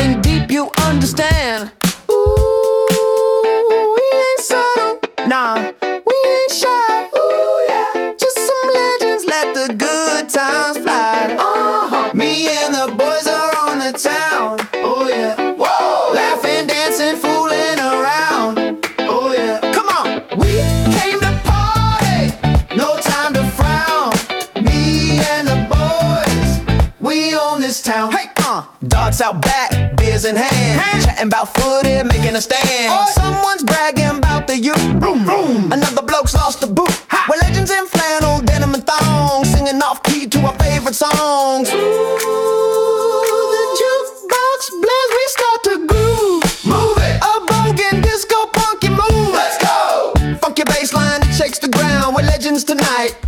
something deep you understand. Ooh, we ain't subtle, nah, we ain't shy. Ooh, yeah. Just some legends, let the good times fly. Me and the boys are on the town. Oh yeah. Whoa. Laughing, dancing, fooling around. Oh yeah. Come on. We came to party, no time to frown. Me and the boys, we own this town. Hey, dogs out back, beers in hand, chatting about footy, making a stand. Someone's bragging about the youth. Another bloke's lost the boot. We're legends in flannel, denim and thongs, singing off key to our favorite songs. Ooh, the jukebox blares, we start to groove. Move it. A bogan disco punky move. Let's go. Funky bass line, it shakes the ground. We're legends tonight.